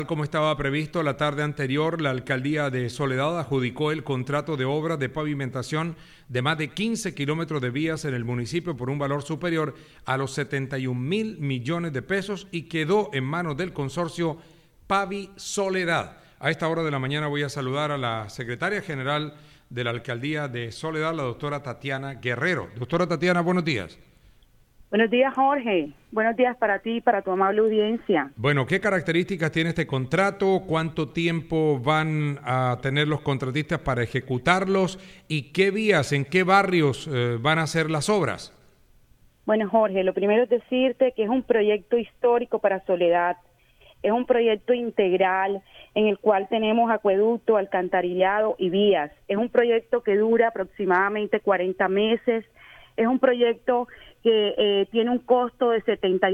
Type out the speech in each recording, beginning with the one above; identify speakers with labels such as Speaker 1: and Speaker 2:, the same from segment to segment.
Speaker 1: Como estaba previsto la tarde anterior, la alcaldía de Soledad adjudicó el contrato de obra de pavimentación de más de 15 kilómetros de vías en el municipio por un valor superior a los 71.000 millones de pesos y quedó en manos del consorcio Pavi Soledad. A esta hora de la mañana voy a saludar a la secretaria general de la alcaldía de Soledad, la doctora Tatiana Guerrero. Doctora Tatiana, buenos días.
Speaker 2: Buenos días, Jorge. Buenos días para ti y para tu amable audiencia.
Speaker 1: Bueno, ¿qué características tiene este contrato? ¿Cuánto tiempo van a tener los contratistas para ejecutarlos? ¿Y qué vías, en qué barrios van a hacer las obras?
Speaker 2: Bueno, Jorge, lo primero es decirte que es un proyecto histórico para Soledad. Es un proyecto integral en el cual tenemos acueducto, alcantarillado y vías. Es un proyecto que dura aproximadamente 40 meses. Es un proyecto que tiene un costo de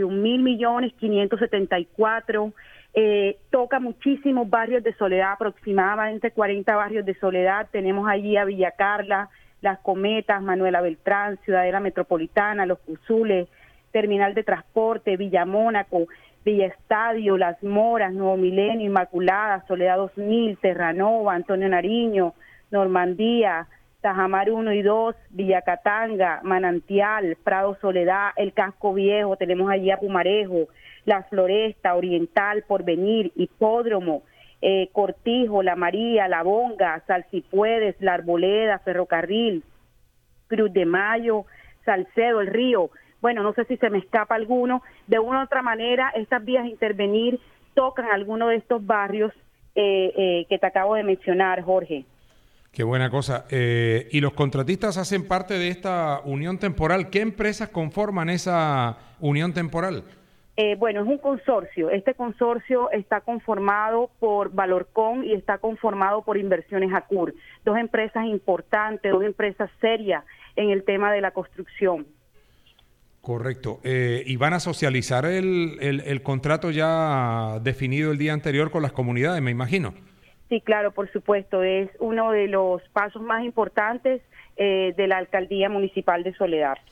Speaker 2: 71.574.000. Toca muchísimos barrios de Soledad, aproximadamente 40 barrios de Soledad. Tenemos allí a Villa Carla, Las Cometas, Manuela Beltrán, Ciudadela Metropolitana, Los Cuzules, Terminal de Transporte, Villa Mónaco, Villa Estadio, Las Moras, Nuevo Milenio, Inmaculada, Soledad 2000, Terranova, Antonio Nariño, Normandía, Tajamar 1 y 2, Villa Catanga, Manantial, Prado Soledad, El Casco Viejo, tenemos allí a Pumarejo, La Floresta, Oriental, Porvenir, Hipódromo, Cortijo, La María, La Bonga, Salsipuedes, La Arboleda, Ferrocarril, Cruz de Mayo, Salcedo, El Río. Bueno, no sé si se me escapa alguno. De una u otra manera, estas vías a intervenir tocan alguno de estos barrios que te acabo de mencionar, Jorge.
Speaker 1: Qué buena cosa. ¿Y los contratistas hacen parte de esta unión temporal? ¿Qué empresas conforman esa unión temporal?
Speaker 2: Bueno, es un consorcio. Este consorcio está conformado por Valorcon y está conformado por Inversiones ACUR. Dos empresas importantes, dos empresas serias en el tema de la construcción.
Speaker 1: Correcto. ¿Y van a socializar el contrato ya definido el día anterior con las comunidades, me imagino?
Speaker 2: Sí, claro, por supuesto. Es uno de los pasos más importantes de la Alcaldía Municipal de Soledad.